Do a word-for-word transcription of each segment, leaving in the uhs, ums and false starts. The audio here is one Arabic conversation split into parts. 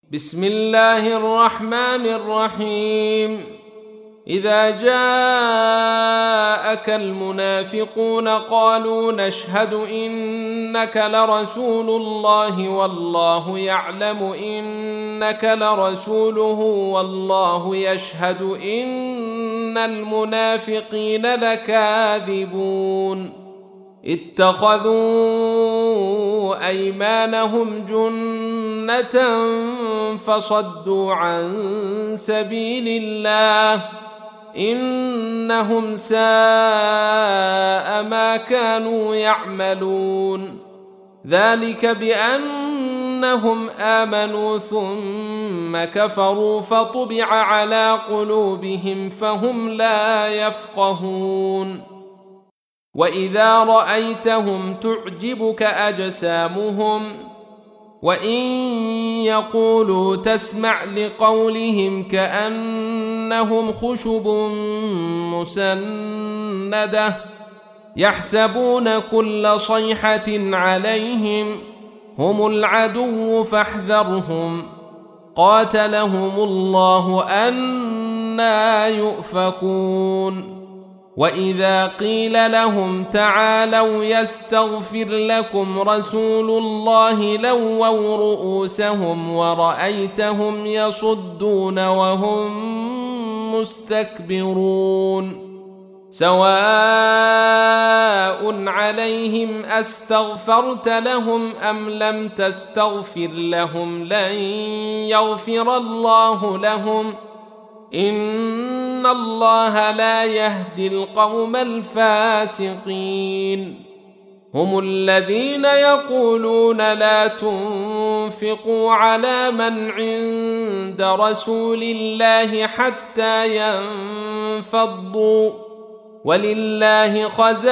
بسم الله الرحمن الرحيم. إذا جاءك المنافقون قالوا نشهد إنك لرسول الله والله يعلم إنك لرسوله والله يشهد إن المنافقين لكاذبون. اتخذوا أيمانهم جنة فصدوا عن سبيل الله إنهم ساء ما كانوا يعملون. ذلك بأنهم آمنوا ثم كفروا فطبع على قلوبهم فهم لا يفقهون. وإذا رأيتهم تعجبك أجسامهم وإن يقولوا تسمع لقولهم كأنهم خشب مسندة يحسبون كل صيحة عليهم هم العدو فاحذرهم قاتلهم الله أنى يؤفكون. وإذا قيل لهم تعالوا يستغفر لكم رسول الله لووا رؤوسهم ورأيتهم يصدون وهم مستكبرون. سواء عليهم أستغفرت لهم أم لم تستغفر لهم لن يغفر الله لهم إن الله لا يهدي القوم الفاسقين. هم الذين يقولون لا تنفقوا على من عند رسول الله حتى ينفضوا ولله خزائن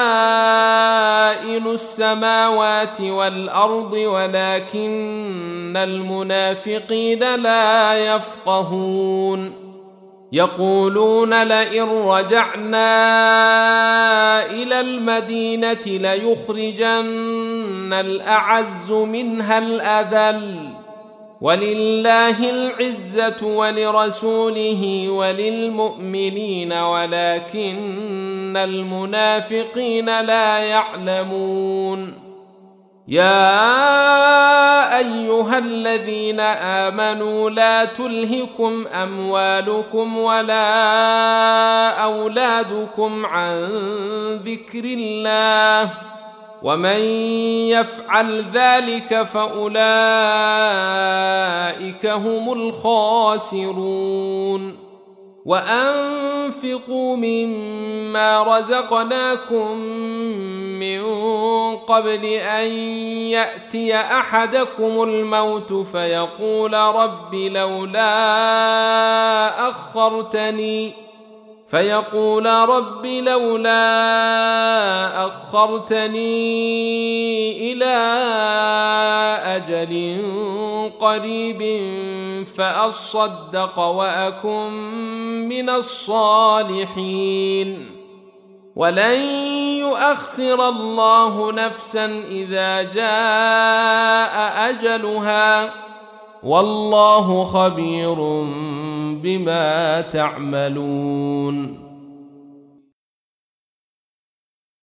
السماوات والأرض ولكن المنافقين لا يفقهون. يقولون لئن رجعنا إلى المدينة ليخرجن الأعز منها الأذل ولله العزة ولرسوله وللمؤمنين ولكن المنافقين لا يعلمون. يا أيها الذين آمنوا لا تلهكم أموالكم ولا أولادكم عن ذكر الله ومن يفعل ذلك فأولئك هم الخاسرون. وأنفقوا مما رزقناكم من قبل أن يأتي أحدكم الموت فيقول رب لولا أخرتني فيقول رب لولا أخرتني إلى أجل قريب فأصدق وأكن من الصالحين. ولن يؤخر الله نفسا إذا جاء أجلها والله خبير بما تعملون.